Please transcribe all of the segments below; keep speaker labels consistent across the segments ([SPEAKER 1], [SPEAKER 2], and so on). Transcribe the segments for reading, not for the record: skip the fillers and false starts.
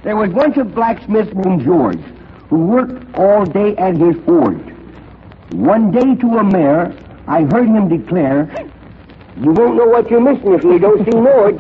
[SPEAKER 1] There was once a blacksmith named George who worked all day at his forge. One day to a mayor, I heard him declare, "You won't know what you're missing if you don't see Norge."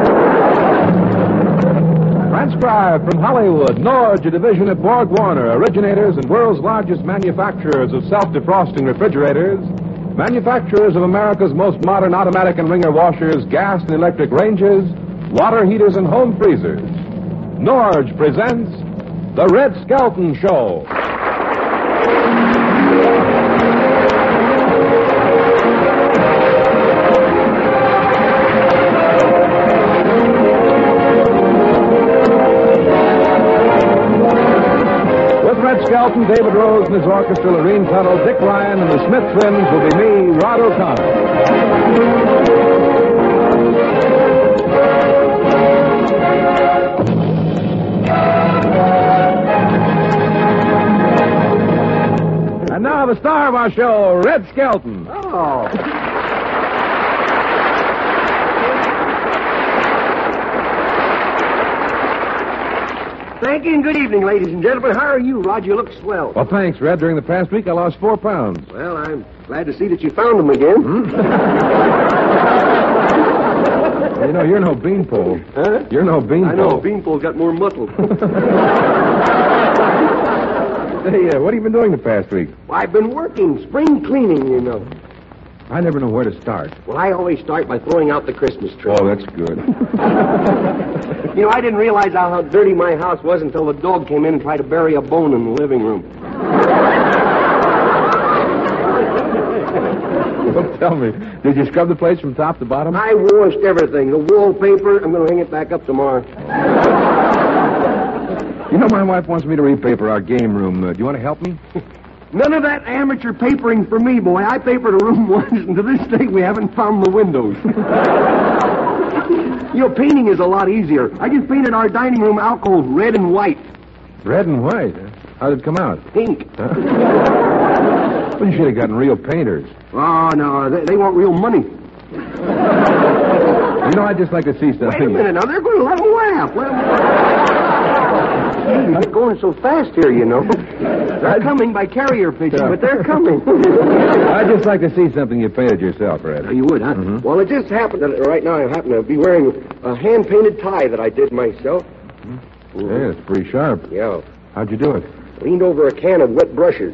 [SPEAKER 2] Transcribed from Hollywood, Norge, a division of Borg Warner, originators and world's largest manufacturers of self-defrosting refrigerators, manufacturers of America's most modern automatic and wringer washers, gas and electric ranges, water heaters, and home freezers. Norge presents The Red Skelton Show. Red Skelton, David Rose and his orchestra, Lorene Tuttle, Dick Ryan, and the Smith Twins will be me, Rod O'Connor. And now the star of our show, Red Skelton.
[SPEAKER 1] Oh. Thank you and good evening, ladies and gentlemen. How are you, Rod? You look swell.
[SPEAKER 2] Well, thanks, Red. During the past week, I lost 4 pounds.
[SPEAKER 1] Well, I'm glad to see that you found them again.
[SPEAKER 2] You know, you're no beanpole.
[SPEAKER 1] Huh?
[SPEAKER 2] You're no beanpole.
[SPEAKER 1] I know. Beanpole's got more muscle.
[SPEAKER 2] Hey, what have you been doing the past week?
[SPEAKER 1] Well, I've been working spring cleaning, you know.
[SPEAKER 2] I never know where to start.
[SPEAKER 1] Well, I always start by throwing out the Christmas tree.
[SPEAKER 2] Oh, that's good.
[SPEAKER 1] You know, I didn't realize how dirty my house was until the dog came in and tried to bury a bone in the living room.
[SPEAKER 2] Well, tell me, did you scrub the place from top to bottom?
[SPEAKER 1] I washed everything. The wallpaper, I'm going to hang it back up tomorrow.
[SPEAKER 2] You know, my wife wants me to repaper our game room. Do you want to help me?
[SPEAKER 1] None of that amateur papering for me, boy. I papered a room once, and to this day we haven't found the windows. You know, painting is a lot easier. I just painted our dining room alcove red and white.
[SPEAKER 2] Red and white? How did it come out?
[SPEAKER 1] Pink.
[SPEAKER 2] Huh? Well, you should have gotten real painters.
[SPEAKER 1] Oh, no, they want real money.
[SPEAKER 2] You know, I'd just like to see something.
[SPEAKER 1] Wait a minute, now, they're going to let them laugh. They're going so fast here, you know. They're coming by carrier pigeon, but they're coming.
[SPEAKER 2] I'd just like to see something you painted yourself, Red.
[SPEAKER 1] You would, huh?
[SPEAKER 2] Mm-hmm.
[SPEAKER 1] Well, it just happened that right now I happen to be wearing a hand-painted tie that I did myself.
[SPEAKER 2] Mm-hmm. Yeah, it's pretty sharp.
[SPEAKER 1] Yeah.
[SPEAKER 2] How'd you do it?
[SPEAKER 1] Leaned over a can of wet brushes.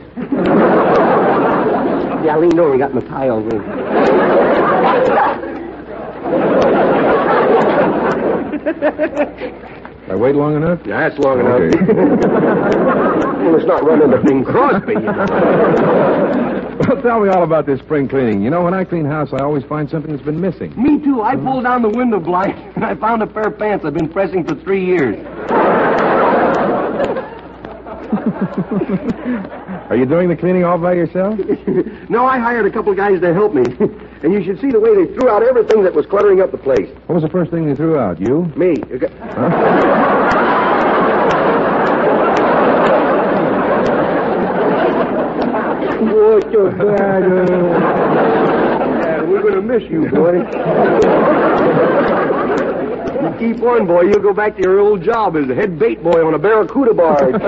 [SPEAKER 1] Yeah, I leaned over and got my tie over it.
[SPEAKER 2] I wait long enough?
[SPEAKER 1] Yeah, that's long enough.
[SPEAKER 2] Okay.
[SPEAKER 1] Well, let's not run into Bing Crosby, you know.
[SPEAKER 2] Well, tell me all about this spring cleaning. You know, when I clean house, I always find something that's been missing.
[SPEAKER 1] Me, too. I pulled down the window blind, and I found a pair of pants I've been pressing for 3 years.
[SPEAKER 2] Are you doing the cleaning all by yourself?
[SPEAKER 1] No, I hired a couple of guys to help me. And you should see the way they threw out everything that was cluttering up the place.
[SPEAKER 2] What was the first thing you threw out? You?
[SPEAKER 1] Me.
[SPEAKER 2] Huh?
[SPEAKER 1] What your bad. We're going to miss you, boy. You keep on, boy. You'll go back to your old job as a head bait boy on a Barracuda barge.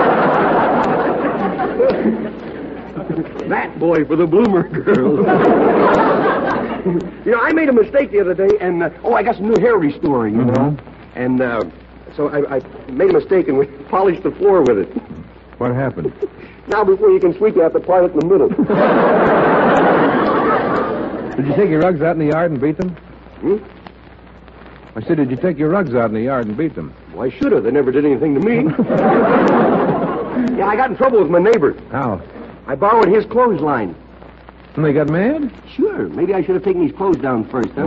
[SPEAKER 1] That boy for the bloomer girls. You know, I made a mistake the other day, and, I got some new hair restoring, you know. And, so I made a mistake, and we polished the floor with it.
[SPEAKER 2] What happened?
[SPEAKER 1] Now, before you can sweep, you have to part it in the middle.
[SPEAKER 2] Did you take your rugs out in the yard and beat them?
[SPEAKER 1] Hmm?
[SPEAKER 2] I said, did you take your rugs out in the yard and beat them?
[SPEAKER 1] Well, I should have. They never did anything to me. Yeah, I got in trouble with my neighbor.
[SPEAKER 2] How?
[SPEAKER 1] I borrowed his clothesline.
[SPEAKER 2] And they got mad?
[SPEAKER 1] Sure. Maybe I should have taken his clothes down first, huh?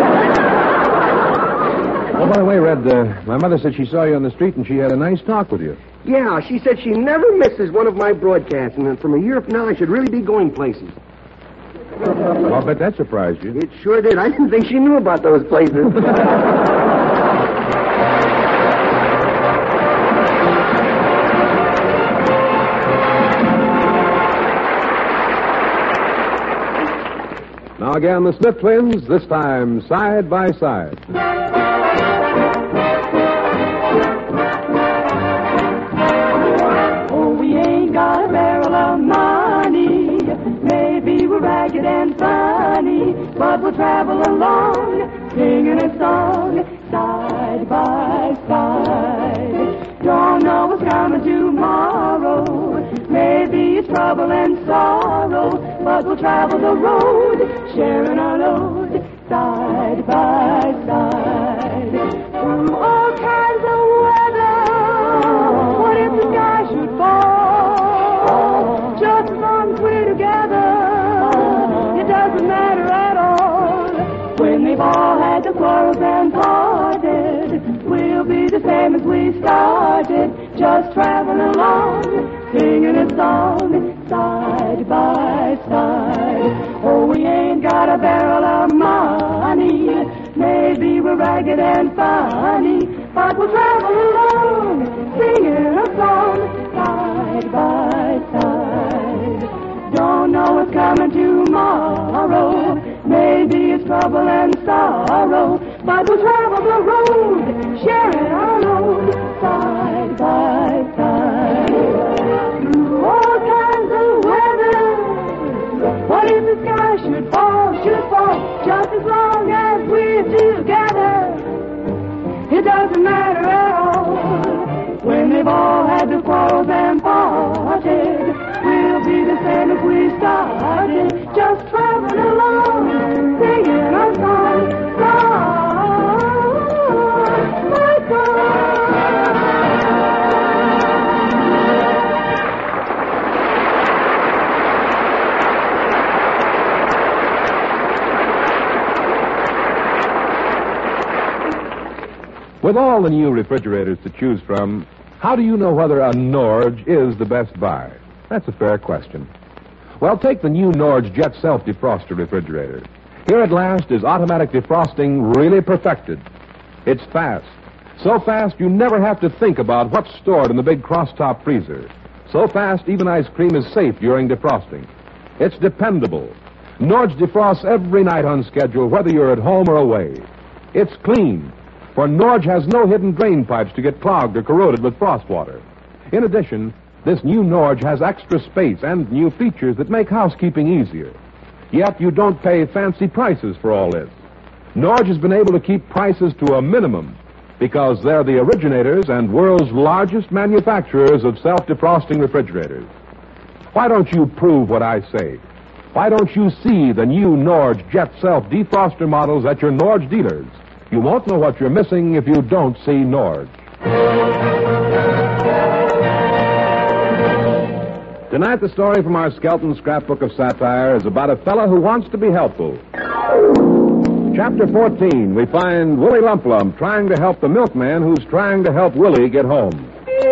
[SPEAKER 2] Oh, by the way, Red, my mother said she saw you on the street and she had a nice talk with you.
[SPEAKER 1] Yeah, she said she never misses one of my broadcasts, and from a year from now I should really be going places.
[SPEAKER 2] Well, I'll bet that surprised you.
[SPEAKER 1] It sure did. I didn't think she knew about those places.
[SPEAKER 2] Now again, the Smith Twins, this time side by side.
[SPEAKER 3] but we'll travel along, singing a song, side by side. Don't know what's coming tomorrow, maybe it's trouble and sorrow, but we'll travel the road, sharing our load, side by side. Through all kinds of weather, what if the sky should fall? Just as long as we're together, it doesn't matter at all. When they've all had the quarrels and parted, we'll be the same as we started, just traveling along, singing a song, side by side. Oh, we ain't got a barrel of money, maybe we're ragged and funny, but we'll travel along, singing a song, side by side. Don't know what's coming tomorrow, maybe it's trouble and sorrow, but we'll travel the road, sharing our load, side by side. Through all kinds of weather, what if the sky should fall, just as long as we're together, it doesn't matter at all. When they've all had the quarrels and parted, we'll be the same as we started, just traveling along, singing a song, side by side.
[SPEAKER 2] With all the new refrigerators to choose from, how do you know whether a Norge is the best buy? That's a fair question. Well, take the new Norge Jet Self-Defroster refrigerator. Here at last is automatic defrosting really perfected. It's fast. So fast you never have to think about what's stored in the big cross-top freezer. So fast even ice cream is safe during defrosting. It's dependable. Norge defrosts every night on schedule, whether you're at home or away. It's clean, for Norge has no hidden drain pipes to get clogged or corroded with frost water. In addition, this new Norge has extra space and new features that make housekeeping easier. Yet you don't pay fancy prices for all this. Norge has been able to keep prices to a minimum because they're the originators and world's largest manufacturers of self-defrosting refrigerators. Why don't you prove what I say? Why don't you see the new Norge Jet Self-Defroster models at your Norge dealers? You won't know what you're missing if you don't see Norge. Tonight, the story from our Skelton Scrapbook of Satire is about a fellow who wants to be helpful. Chapter 14, we find Willie Lump Lump trying to help the milkman who's trying to help Willie get home.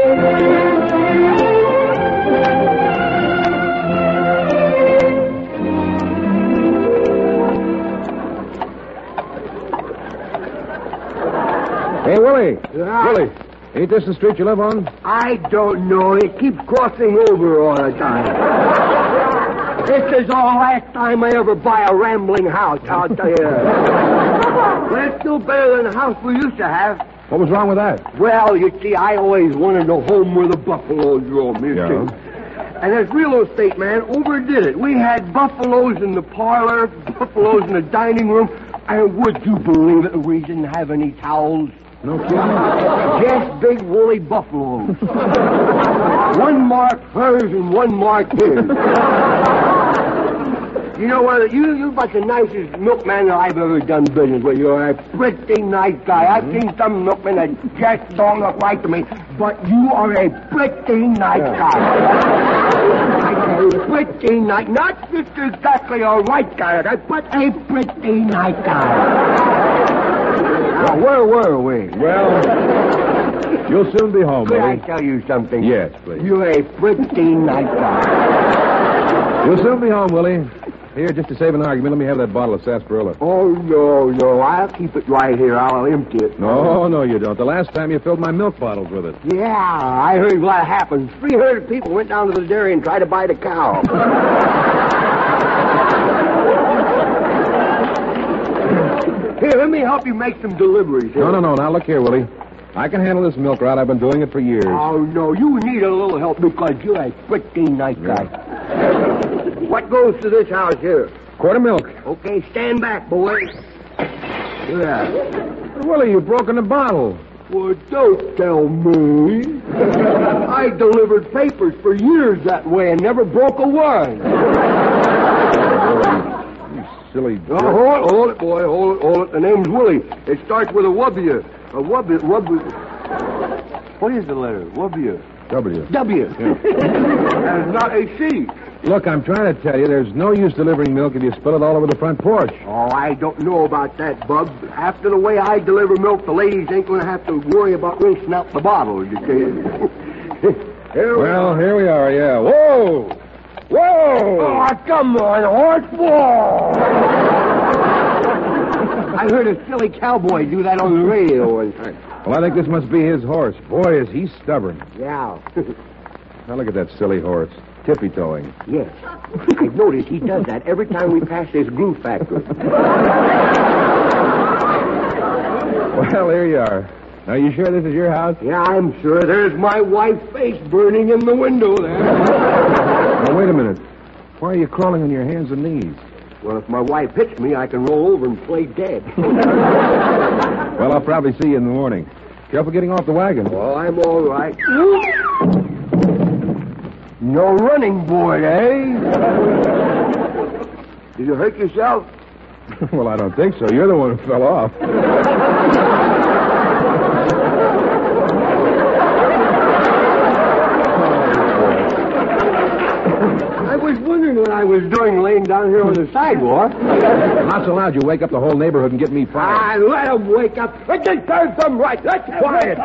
[SPEAKER 2] Hey, Willie.
[SPEAKER 1] Yeah?
[SPEAKER 2] Willie, ain't this the street you live on?
[SPEAKER 1] I don't know. It keeps crossing over all the time. This is the last time I ever buy a rambling house, I'll tell you. But it's still better than the house we used to have.
[SPEAKER 2] What was wrong with that?
[SPEAKER 1] Well, you see, I always wanted to home where the buffaloes roam, you see. And this real estate man overdid it. We had buffaloes in the parlor, buffaloes in the dining room, and would you believe it, we didn't have any towels?
[SPEAKER 2] No kidding?
[SPEAKER 1] Just big woolly buffaloes. One marked hers and one marked his. You know what? You're about the nicest milkman that I've ever done business with. You're a pretty nice guy. I've seen some milkmen that just don't look right to me, but you are a pretty nice guy. Pretty nice. Not just exactly a right guy, but a pretty nice guy. Now, where were we?
[SPEAKER 2] Well, you'll soon be home,
[SPEAKER 1] Could I
[SPEAKER 2] Willie.
[SPEAKER 1] tell you something?
[SPEAKER 2] Yes, please.
[SPEAKER 1] You're a pretty nice guy.
[SPEAKER 2] You'll soon be home, Willie. Here, just to save an argument, let me have that bottle of sarsaparilla.
[SPEAKER 1] Oh, no. I'll keep it right here. I'll empty it.
[SPEAKER 2] No, you don't. The last time you filled my milk bottles with it.
[SPEAKER 1] Yeah, I heard what happened. 300 people went down to the dairy and tried to buy the cow. Here, let me help you make some deliveries. Here.
[SPEAKER 2] No. Now, look here, Willie. I can handle this milk route. I've been doing it for years.
[SPEAKER 1] Oh, no, you need a little help because you're a pretty nice guy. What goes to this house here?
[SPEAKER 2] Quart of milk.
[SPEAKER 1] Okay, stand back, boy. Yeah.
[SPEAKER 2] Willie, you've broken the bottle.
[SPEAKER 1] Well, don't tell me. I delivered papers for years that way and never broke a one.
[SPEAKER 2] You silly jerk.
[SPEAKER 1] Hold it, boy. Hold it. The name's Willie. It starts with a W. A W. What is the letter? W.
[SPEAKER 2] W.
[SPEAKER 1] W. And not a C.
[SPEAKER 2] Look, I'm trying to tell you, there's no use delivering milk if you spill it all over the front porch.
[SPEAKER 1] Oh, I don't know about that, Bub. After the way I deliver milk, the ladies ain't going to have to worry about rinsing out the bottle. You see?
[SPEAKER 2] Here we are, yeah. Whoa! Whoa!
[SPEAKER 1] Oh, come on, horse. Whoa! I heard a silly cowboy do that on the radio one time.
[SPEAKER 2] Well, I think this must be his horse. Boy, is he stubborn.
[SPEAKER 1] Yeah.
[SPEAKER 2] Now look at that silly horse. Tippy-toeing.
[SPEAKER 1] Yes. I've noticed he does that every time we pass this glue factory.
[SPEAKER 2] Well, here you are. Are you sure this is your house?
[SPEAKER 1] Yeah, I'm sure. There's my wife's face burning in the window there.
[SPEAKER 2] Now, wait a minute. Why are you crawling on your hands and knees?
[SPEAKER 1] Well, if my wife hits me, I can roll over and play dead.
[SPEAKER 2] Well, I'll probably see you in the morning. Careful getting off the wagon.
[SPEAKER 1] Well, I'm all right. No running board, eh? Did you hurt yourself?
[SPEAKER 2] Well, I don't think so. You're the one who fell off.
[SPEAKER 1] I was wondering what I was doing laying down here on the sidewalk.
[SPEAKER 2] Not so loud. You wake up the whole neighborhood and get me fired.
[SPEAKER 1] Let them wake up. Let's just turn some right. Let's
[SPEAKER 2] Quiet.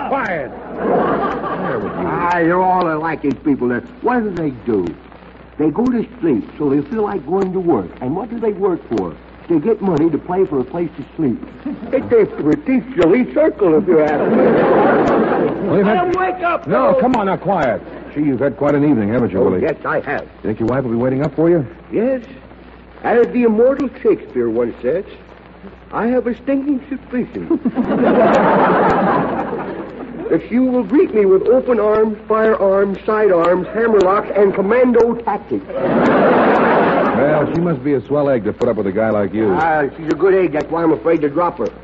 [SPEAKER 1] You're all like these people there. What do? They go to sleep so they feel like going to work. And what do they work for? They get money to pay for a place to sleep. It's a pretty silly circle, if you ask me.
[SPEAKER 2] Let
[SPEAKER 1] them wake up.
[SPEAKER 2] No, come on now, quiet. Gee, you've had quite an evening, haven't you, Willie?
[SPEAKER 1] Yes, I have.
[SPEAKER 2] Think your wife will be waiting up for you?
[SPEAKER 1] Yes. As the immortal Shakespeare once said, I have a stinking suspicion that she will greet me with open arms, firearms, sidearms, hammerlocks, and commando tactics.
[SPEAKER 2] Well, she must be a swell egg to put up with a guy like you.
[SPEAKER 1] She's a good egg. That's why I'm afraid to drop her.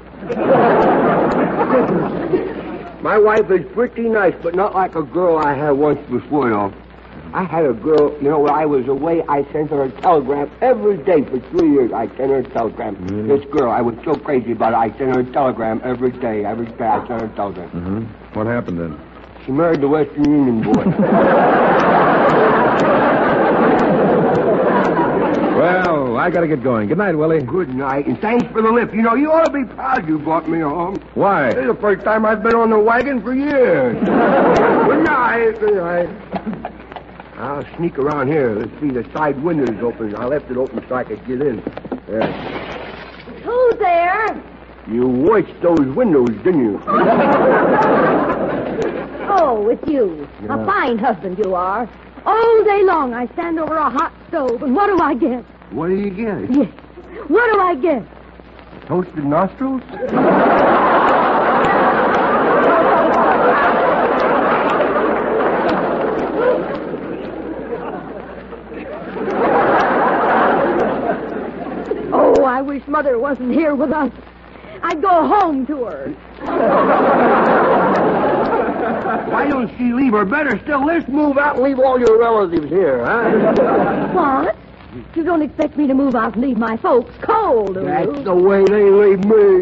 [SPEAKER 1] My wife is pretty nice, but not like a girl I had once before, though. I had a girl, when I was away, I sent her a telegram every day for 3 years. I sent her a telegram.
[SPEAKER 2] Mm-hmm.
[SPEAKER 1] This girl, I was so crazy about it. I sent her a telegram every day. Every day I sent her a telegram.
[SPEAKER 2] Mm-hmm. What happened then?
[SPEAKER 1] She married the Western Union boy.
[SPEAKER 2] Well, I gotta get going. Good night, Willie.
[SPEAKER 1] Good night, and thanks for the lift. You ought to be proud you brought me home.
[SPEAKER 2] Why?
[SPEAKER 1] This is the first time I've been on the wagon for years. Good night. Good night. I'll sneak around here. Let's see, the side window's open. I left it open so I could get in. There.
[SPEAKER 4] Who's there?
[SPEAKER 1] You washed those windows, didn't you?
[SPEAKER 4] Oh, it's you.
[SPEAKER 1] Yeah.
[SPEAKER 4] A fine husband you are. All day long I stand over a hot stove, and what do I get?
[SPEAKER 1] What do you get?
[SPEAKER 4] Yes. What do I get?
[SPEAKER 1] Toasted nostrils?
[SPEAKER 4] Oh, I wish Mother wasn't here with us. I'd go home to her.
[SPEAKER 1] Why don't she leave, or better still, let's move out and leave all your relatives here, huh?
[SPEAKER 4] What? You don't expect me to move out and leave my folks cold, do you?
[SPEAKER 1] That's the way they leave me.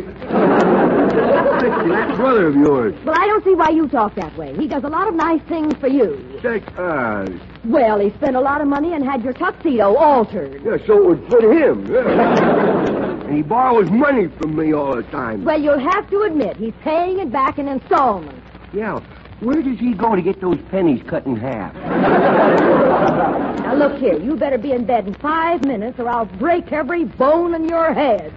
[SPEAKER 1] That brother of yours.
[SPEAKER 4] Well, I don't see why you talk that way. He does a lot of nice things for you.
[SPEAKER 1] Such as.
[SPEAKER 4] Well, he spent a lot of money and had your tuxedo altered.
[SPEAKER 1] Yeah, so it would fit him. Yeah. And he borrows money from me all the time.
[SPEAKER 4] Well, you'll have to admit he's paying it back in installments.
[SPEAKER 1] Yeah. Where does he go to get those pennies cut in half?
[SPEAKER 4] Now, look here. You better be in bed in 5 minutes or I'll break every bone in your head.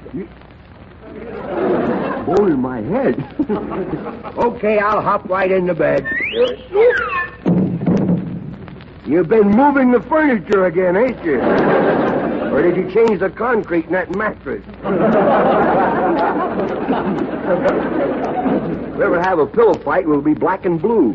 [SPEAKER 1] Bone in my head? Okay, I'll hop right into bed. You've been moving the furniture again, ain't you? Or did you change the concrete in that mattress? If we ever have a pillow fight, we'll be black and blue.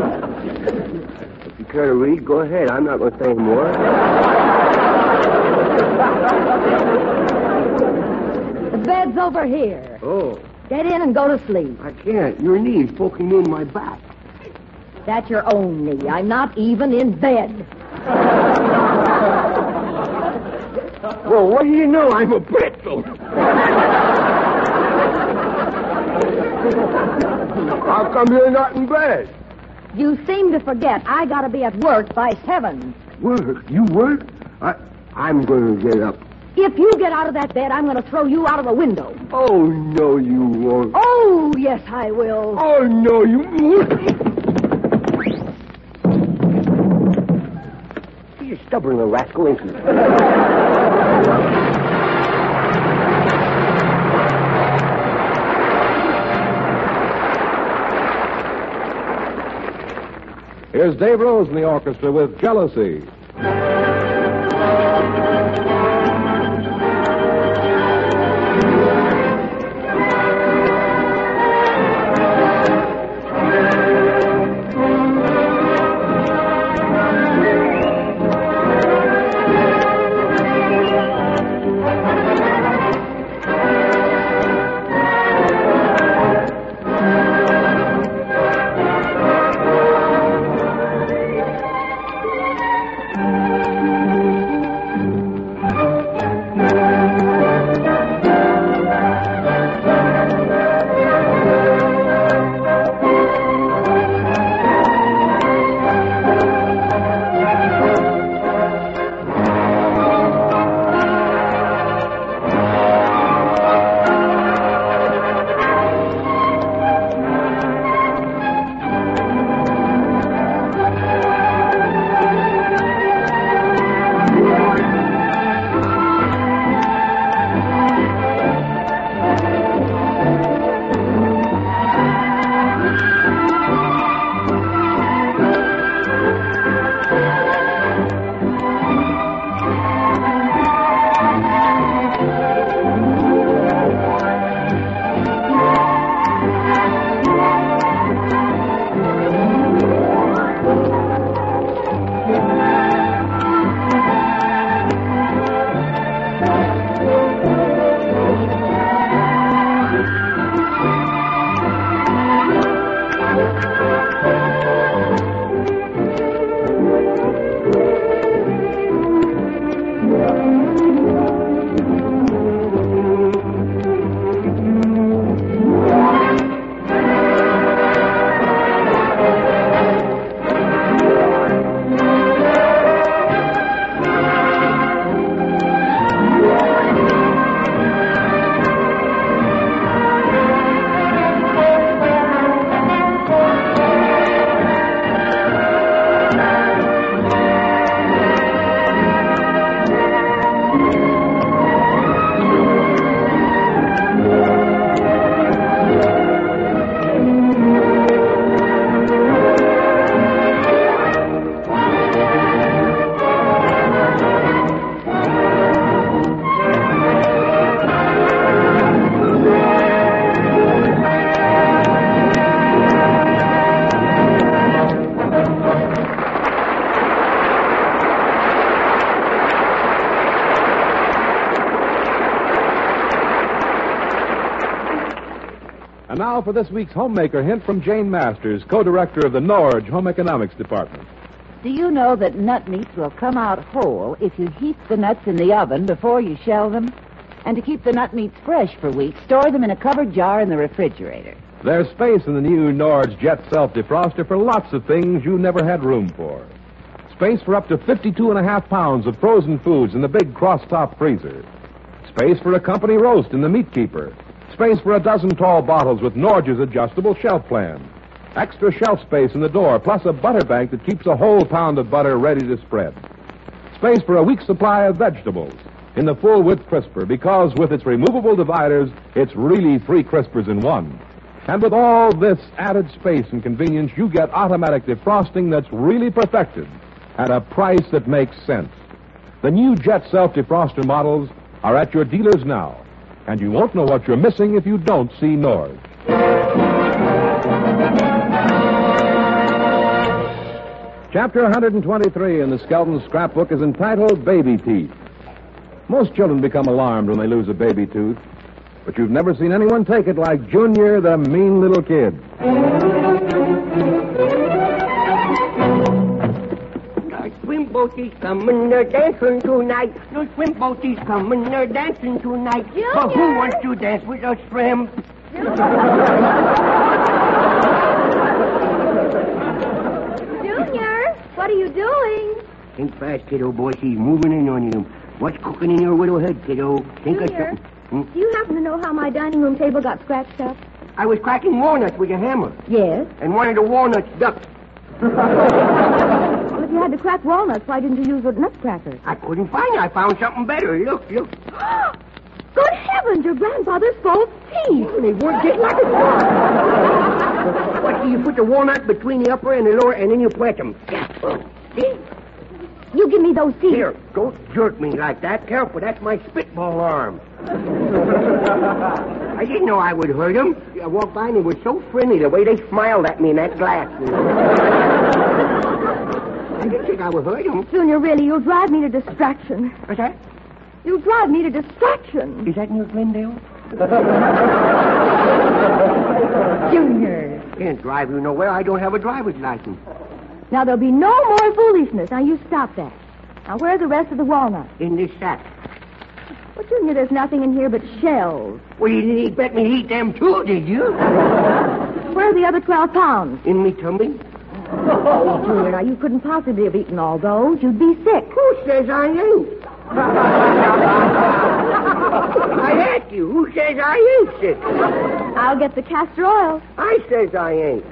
[SPEAKER 1] If you care to read, go ahead. I'm not going to say any more.
[SPEAKER 4] The bed's over here.
[SPEAKER 1] Oh,
[SPEAKER 4] Get in and go to sleep.
[SPEAKER 1] I can't. Your knee's poking me in my back.
[SPEAKER 4] That's your own knee. I'm not even in bed.
[SPEAKER 1] Well, what do you know? I'm a pretzel. How come you're not in bed?
[SPEAKER 4] You seem to forget I gotta be at work by 7.
[SPEAKER 1] Work? You work? I'm going to get up.
[SPEAKER 4] If you get out of that bed, I'm gonna throw you out of the window.
[SPEAKER 1] Oh, no, you won't.
[SPEAKER 4] Oh, yes, I will.
[SPEAKER 1] Oh, no, you won't. You're stubborn little rascal, ain't you?
[SPEAKER 2] Here's Dave Rose in the orchestra with Jealousy. And now for this week's homemaker hint from Jane Masters, co-director of the Norge Home Economics Department.
[SPEAKER 5] Do you know that nut meats will come out whole if you heat the nuts in the oven before you shell them? And to keep the nut meats fresh for weeks, store them in a covered jar in the refrigerator.
[SPEAKER 2] There's space in the new Norge Jet Self-Defroster for lots of things you never had room for. Space for up to 52.5 pounds of frozen foods in the big cross-top freezer. Space for a company roast in the meat keeper. Space for a dozen tall bottles with Norge's adjustable shelf plan. Extra shelf space in the door, plus a butter bank that keeps a whole pound of butter ready to spread. Space for a week's supply of vegetables in the full-width crisper, because with its removable dividers, it's really 3 crispers in one. And with all this added space and convenience, you get automatic defrosting that's really perfected at a price that makes sense. The new Jet Self-Defroster models are at your dealers now, and you won't know what you're missing if you don't see Norge. Chapter 123 in the Skelton scrapbook is entitled Baby Teeth. Most children become alarmed when they lose a baby tooth. But you've never seen anyone take it like Junior, the mean little kid.
[SPEAKER 1] Swim boat is coming, they're dancing tonight. No swim boat is coming, they're dancing tonight.
[SPEAKER 4] Junior!
[SPEAKER 1] But who wants to dance with us, shrimp?
[SPEAKER 4] Junior, what are you doing?
[SPEAKER 1] Think fast, kiddo boy. She's moving in on you. What's cooking in your little head, kiddo? Think of
[SPEAKER 4] Junior,
[SPEAKER 1] something.
[SPEAKER 4] do you happen to know how my dining room table got scratched up?
[SPEAKER 1] I was cracking walnuts with a hammer,
[SPEAKER 4] Yes.
[SPEAKER 1] and one of the walnuts ducked.
[SPEAKER 4] Well, if you had to crack walnuts, why didn't you use a nutcracker?
[SPEAKER 1] I couldn't find it. I found something better. Look.
[SPEAKER 4] Good heavens, your grandfather's false teeth.
[SPEAKER 1] They weren't just like it was. What do you put the walnut between the upper and the lower, and then you press them. See?
[SPEAKER 4] You give me those teeth.
[SPEAKER 1] Here, don't jerk me like that. Careful, that's my spitball arm. I didn't know I would hurt him. I walked by and they were so friendly, the way they smiled at me in that glass. I didn't think I would hurt him.
[SPEAKER 4] Junior, really, you'll drive me to distraction.
[SPEAKER 1] What's that?
[SPEAKER 4] You'll drive me to distraction.
[SPEAKER 1] Is that near Glendale?
[SPEAKER 4] Junior.
[SPEAKER 1] Can't drive you nowhere. I don't have a driver's license.
[SPEAKER 4] Now, there'll be no more foolishness. Now, you stop that. Now, where are the rest of the walnuts?
[SPEAKER 1] In this sack.
[SPEAKER 4] Well, Junior, there's nothing in here but shells.
[SPEAKER 1] Well, you didn't expect me to eat them too, did you?
[SPEAKER 4] Where are the other 12 pounds?
[SPEAKER 1] In me tummy?
[SPEAKER 4] Oh, Junior, now, you couldn't possibly have eaten all those. You'd be sick.
[SPEAKER 1] Who says I ain't? I ask you, who says I ain't sick?
[SPEAKER 4] I'll get the castor oil.
[SPEAKER 1] I says I ain't.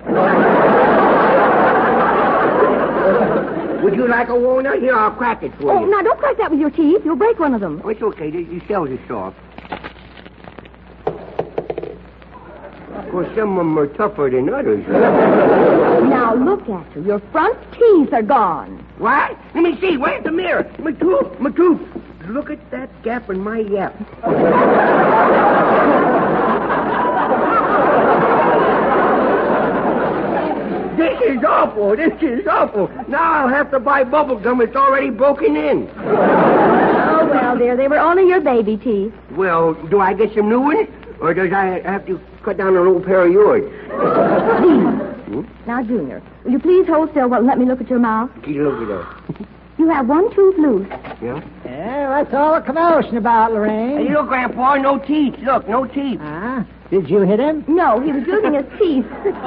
[SPEAKER 1] Would you like a walnut? Here, I'll crack it for
[SPEAKER 4] Oh,
[SPEAKER 1] you.
[SPEAKER 4] now, don't crack that with your teeth. You'll break one of them.
[SPEAKER 1] Oh, it's okay. The shells are soft. Of course, some of them are tougher than others.
[SPEAKER 4] Now, look at you. Your front teeth are gone.
[SPEAKER 1] What? Let me see. Where's the mirror? My tooth. Look at that gap in my yap. This is awful. Now I'll have to buy bubble gum. It's already broken in.
[SPEAKER 4] Oh, well, dear, they were only your baby teeth.
[SPEAKER 1] Well, do I get some new ones? Or does I have to cut down an old pair of yours?
[SPEAKER 4] Now, Junior, will you please hold still and let me look at your mouth?
[SPEAKER 1] Keep looking at that.
[SPEAKER 4] You have one tooth loose.
[SPEAKER 1] Yeah?
[SPEAKER 6] Yeah, what's all the commotion about, Lorraine?
[SPEAKER 1] Hey, look, Grandpa, no teeth. Look, no teeth.
[SPEAKER 6] Huh? Did you hit him?
[SPEAKER 4] No, he was using his teeth.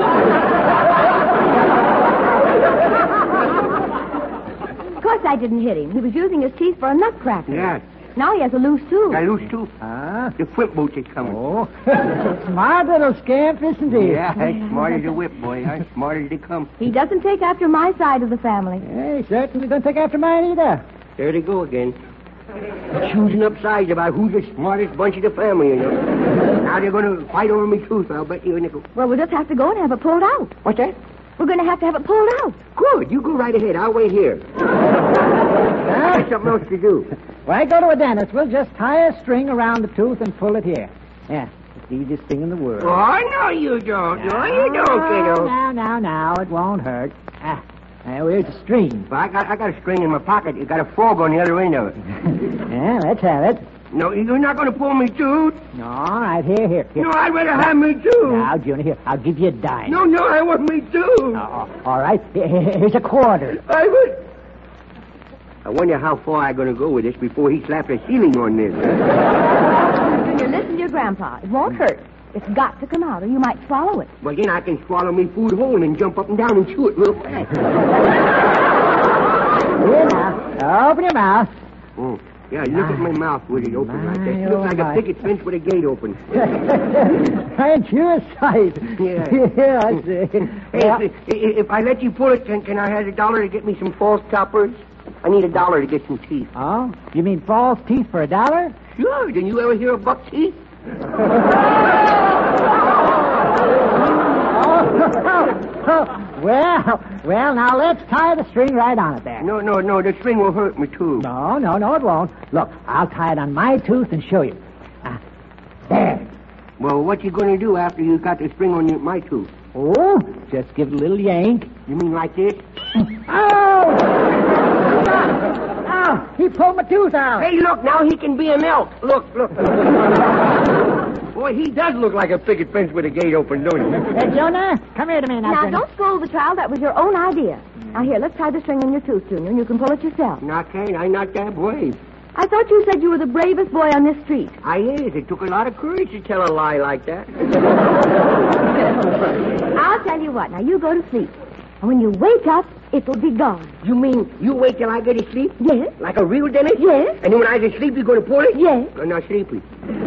[SPEAKER 4] Of course I didn't hit him. He was using his teeth for a nutcracker.
[SPEAKER 1] Yeah.
[SPEAKER 4] Now he has a loose tooth.
[SPEAKER 1] Got loose tooth.
[SPEAKER 6] Huh?
[SPEAKER 1] The whip boat is coming.
[SPEAKER 6] Oh, smart little scamp, isn't he?
[SPEAKER 1] Yeah, as smart as a whip, boy. As smart as they come.
[SPEAKER 4] He doesn't take after my side of the family.
[SPEAKER 6] Yeah, he certainly doesn't take after mine either.
[SPEAKER 1] There they go again. Choosing up sides about who's the smartest bunch of the family, you know. Now they're going to fight over me tooth, I'll bet you a nickel.
[SPEAKER 4] Well, we'll just have to go and have it pulled out.
[SPEAKER 1] What's that?
[SPEAKER 4] We're going to have it pulled out.
[SPEAKER 1] Good. You go right ahead. I'll wait here. I got something else to do.
[SPEAKER 6] Why go to a dentist? We'll just tie a string around the tooth and pull it here. Yeah, it's the easiest thing in the world.
[SPEAKER 1] Oh, no, you don't. No, you don't, kiddo.
[SPEAKER 6] Now, it won't hurt. Where's the string?
[SPEAKER 1] Well, I got a string in my pocket. You got a frog on the other end of it.
[SPEAKER 6] Yeah, let's have it.
[SPEAKER 1] No, you're not going to pull me tooth.
[SPEAKER 6] No, all right, here.
[SPEAKER 1] No, I'd rather have me tooth.
[SPEAKER 6] Now, Junior, here, I'll give you a dime.
[SPEAKER 1] No, I want me tooth.
[SPEAKER 6] All right, here's a quarter.
[SPEAKER 1] I wonder how far I'm going to go with this before he slaps a ceiling on this.
[SPEAKER 4] Junior, listen to your grandpa. It won't hurt. It's got to come out, or you might swallow it.
[SPEAKER 1] Well, then I can swallow me food whole and jump up and down and chew it real fast.
[SPEAKER 6] Here now, open your mouth.
[SPEAKER 1] Oh, yeah, look at my mouth with it open like that. It
[SPEAKER 6] My,
[SPEAKER 1] looks like
[SPEAKER 6] oh,
[SPEAKER 1] a
[SPEAKER 6] my.
[SPEAKER 1] picket fence with a gate open.
[SPEAKER 6] Ain't you a sight?
[SPEAKER 1] Yeah.
[SPEAKER 6] Yeah, I see.
[SPEAKER 1] Hey,
[SPEAKER 6] Yeah.
[SPEAKER 1] if I let you pull it, can I have $1 to get me some false choppers? I need $1 to get some teeth.
[SPEAKER 6] Oh, you mean false teeth for $1?
[SPEAKER 1] Sure. Didn't you ever hear of buck teeth?
[SPEAKER 6] Well, now let's tie the string right on it there.
[SPEAKER 1] No, the string will hurt me, too.
[SPEAKER 6] No, it won't. Look, I'll tie it on my tooth and show you. There.
[SPEAKER 1] Well, what you going to do after you got the string on my tooth?
[SPEAKER 6] Oh, just give it a little yank.
[SPEAKER 1] You mean like this?
[SPEAKER 6] Oh! Oh, he pulled my tooth out.
[SPEAKER 1] Hey, look, now he can be an elk. Look. Boy, he does look like a picket fence with a gate open, don't he?
[SPEAKER 6] Hey, Jonah, come here to me now,
[SPEAKER 4] Now,
[SPEAKER 6] Jonah.
[SPEAKER 4] don't scold the child. That was your own idea. Now, here, let's tie the string in your tooth, Junior, and you can pull it yourself.
[SPEAKER 1] I can't. I'm not that brave.
[SPEAKER 4] I thought you said you were the bravest boy on this street.
[SPEAKER 1] I is. It took a lot of courage to tell a lie like that.
[SPEAKER 4] I'll tell you what. Now, you go to sleep. And when you wake up, it'll be gone.
[SPEAKER 1] You mean you wait till I get asleep?
[SPEAKER 4] Yes.
[SPEAKER 1] Like a real dentist?
[SPEAKER 4] Yes.
[SPEAKER 1] And then when I get asleep, you're going to pull it?
[SPEAKER 4] Yes.
[SPEAKER 1] I'm not sleepy.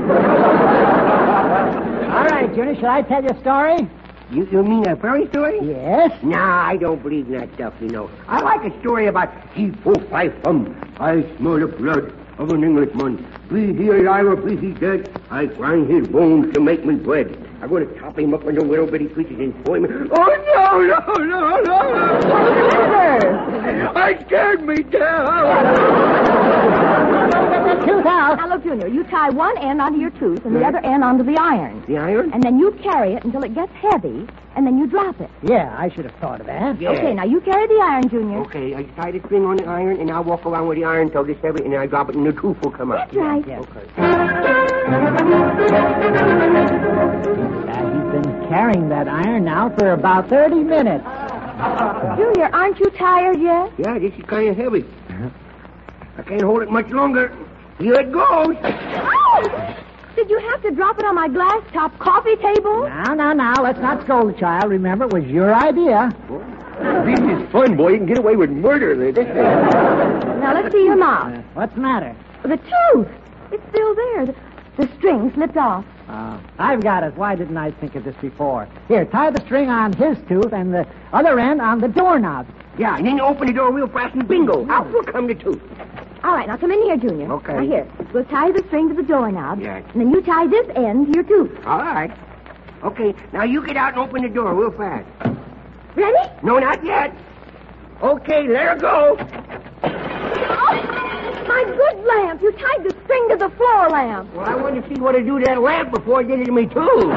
[SPEAKER 6] All right, Jonah, shall I tell you a story?
[SPEAKER 1] You mean a fairy story?
[SPEAKER 6] Yes.
[SPEAKER 1] Nah, I don't believe in that stuff, you know. I like a story about he-fo-fi-fum. I smell the blood of an Englishman. Be he alive or be he dead, I grind his bones to make me bread. I'm going to chop him up into little bitty pieces and throw him. Oh, no. I scared me down.
[SPEAKER 6] Get that tooth out.
[SPEAKER 4] Now, look, Junior, you tie one end onto your tooth and the other end onto the iron.
[SPEAKER 1] The iron?
[SPEAKER 4] And then you carry it until it gets heavy, and then you drop it.
[SPEAKER 6] Yeah, I should have thought of that.
[SPEAKER 1] Yeah.
[SPEAKER 4] Okay, now you carry the iron, Junior.
[SPEAKER 1] Okay, I tie the string on the iron, and I'll walk around with the iron until it's heavy, and then I drop it, and the tooth will come out.
[SPEAKER 4] That's right.
[SPEAKER 6] Yeah.
[SPEAKER 1] Okay.
[SPEAKER 6] He's been carrying that iron now for about 30 minutes.
[SPEAKER 4] Junior, aren't you tired yet?
[SPEAKER 1] Yeah, this is kind of heavy. I can't hold it much longer. Here it goes.
[SPEAKER 4] Oh! Did you have to drop it on my glass-top coffee table?
[SPEAKER 6] Now, let's not scold the child. Remember, it was your idea.
[SPEAKER 1] This is fun, boy. You can get away with murder.
[SPEAKER 4] Now, let's see your mouth.
[SPEAKER 6] What's the matter?
[SPEAKER 4] The tooth. It's still there. The string slipped off.
[SPEAKER 6] I've got it. Why didn't I think of this before? Here, tie the string on his tooth and the other end on the doorknob.
[SPEAKER 1] Yeah, and then you open the door real fast and bingo, out will come the tooth.
[SPEAKER 4] All right, now come in here, Junior.
[SPEAKER 1] Okay.
[SPEAKER 4] Now, here. We'll tie the string to the doorknob.
[SPEAKER 1] Yes.
[SPEAKER 4] And then you tie this end to your tooth.
[SPEAKER 1] All right. Okay, now you get out and open the door real fast.
[SPEAKER 4] Ready?
[SPEAKER 1] No, not yet. Okay, let her go.
[SPEAKER 4] Oh, my good lamp. You tied the string to the floor lamp.
[SPEAKER 1] Well, I wanted to see what to do to that lamp before it did it to me, too.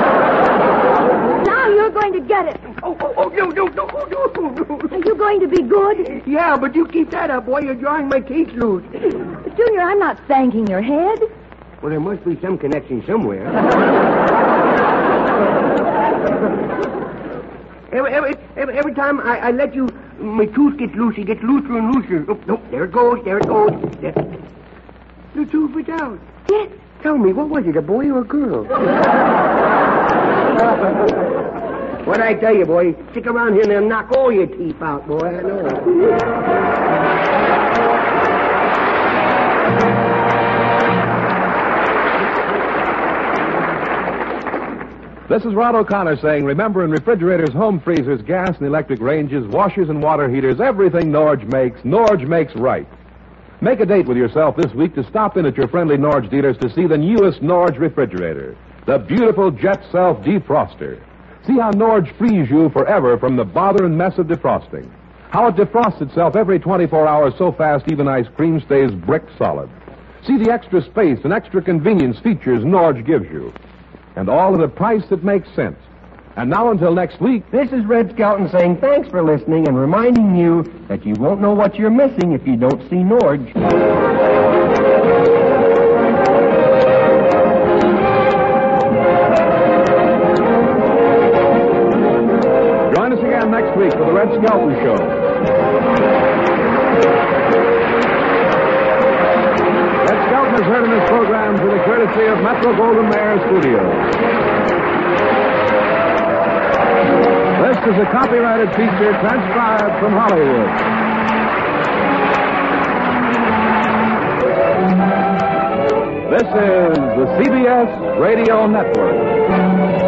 [SPEAKER 4] Now you're going to get it.
[SPEAKER 1] No.
[SPEAKER 4] Are you going to be good?
[SPEAKER 1] Yeah, but you keep that up, boy. You're drawing my teeth loose.
[SPEAKER 4] But, Junior, I'm not spanking your head.
[SPEAKER 1] Well, there must be some connection somewhere. Every time I let you, my tooth gets loose. It gets looser and looser. Oh, no, there it goes. There. The tooth was out.
[SPEAKER 4] Yes.
[SPEAKER 1] Tell me, what was it, a boy or a girl? What'd I tell you, boy? Stick around here and they'll knock all your teeth out, boy. I know.
[SPEAKER 2] This is Rod O'Connor saying, remember, in refrigerators, home freezers, gas and electric ranges, washers and water heaters, everything Norge makes right. Make a date with yourself this week to stop in at your friendly Norge dealers to see the newest Norge refrigerator, the beautiful Jet Self Defroster. See how Norge frees you forever from the bother and mess of defrosting. How it defrosts itself every 24 hours so fast even ice cream stays brick solid. See the extra space and extra convenience features Norge gives you. And all at a price that makes sense. And now until next week,
[SPEAKER 1] This is Red Skelton saying thanks for listening and reminding you that you won't know what you're missing if you don't see Norge.
[SPEAKER 2] join us again next week for the Red Skelton Show. Red Skelton is heard in this program through the courtesy of Metro-Goldwyn-Mayer Studios. This is a copyrighted feature transcribed from Hollywood. This is the CBS Radio Network.